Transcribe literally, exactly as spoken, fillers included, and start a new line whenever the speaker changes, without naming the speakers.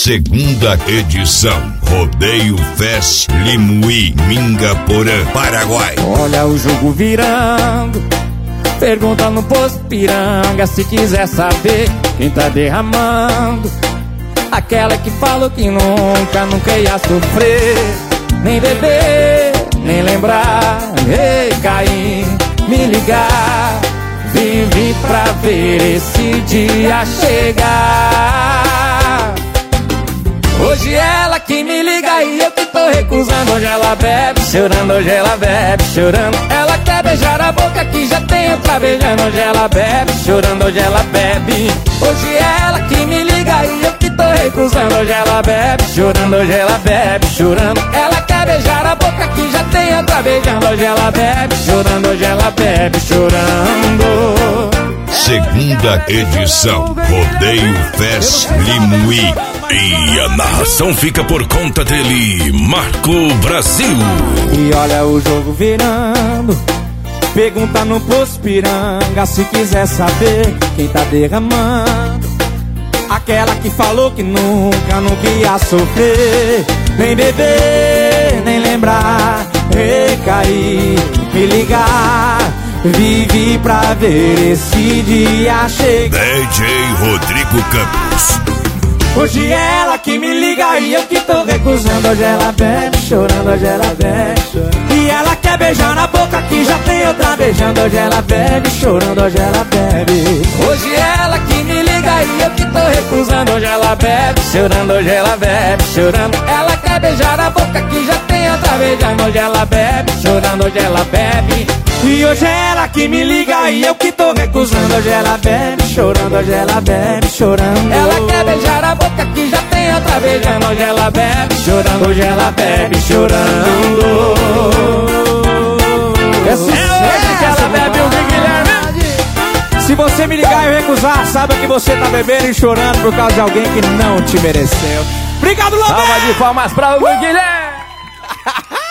Segunda edição. Rodeio Fest Limuí, Mingaporã, Paraguai.
Olha o jogo virando. Pergunta no posto Piranga se quiser saber quem tá derramando. Aquela que falou que nunca, nunca ia sofrer, nem beber, nem lembrar. Ei, Caim, me ligar. Vive pra ver esse dia chegar. Hoje ela que me liga e eu que tô recusando. Hoje ela bebe, chorando, hoje ela bebe, chorando. Ela quer beijar a boca que já tem outra beijando. Hoje ela bebe, chorando, hoje ela bebe. Hoje ela que me liga e eu que tô recusando. Hoje ela bebe, chorando, hoje ela bebe, chorando. Ela quer beijar a boca que já tem outra beijando. Hoje ela bebe, chorando, hoje ela bebe, chorando.
Segunda edição. Rodeio Fest Limuí.
E a narração fica por conta dele, Marco Brasil.
E olha o jogo virando. Pergunta no posto Piranga se quiser saber quem tá derramando. Aquela que falou que nunca, nunca ia sofrer, nem beber, nem lembrar. Recair, me ligar. Vive pra ver esse dia chegar.
D J Rodrigo Campos.
Hoje ela que me liga e eu que tô recusando. Hoje ela bebe, chorando, hoje ela bebe, chorando. E ela quer beijar na boca que já tem outra beijando. Hoje ela bebe, chorando, hoje ela bebe. Hoje ela que me liga e eu que tô recusando. Hoje ela bebe, chorando, hoje ela bebe, chorando. Ela quer beijar na boca que já tem outra beijando. Hoje ela bebe, chorando, hoje ela bebe. E hoje ela que me liga e eu que tô recusando. Hoje ela bebe, chorando, hoje ela bebe, chorando. Ela quer beijar a boca que já tem outra beijando. Hoje ela bebe, chorando, hoje ela bebe, chorando. É hoje que ela bebe, o Guilherme. Se você me ligar e eu recusar, saiba que você tá bebendo e chorando por causa de alguém que não te mereceu. Obrigado, Lobão! Salva de palmas pra o uh! Guilherme.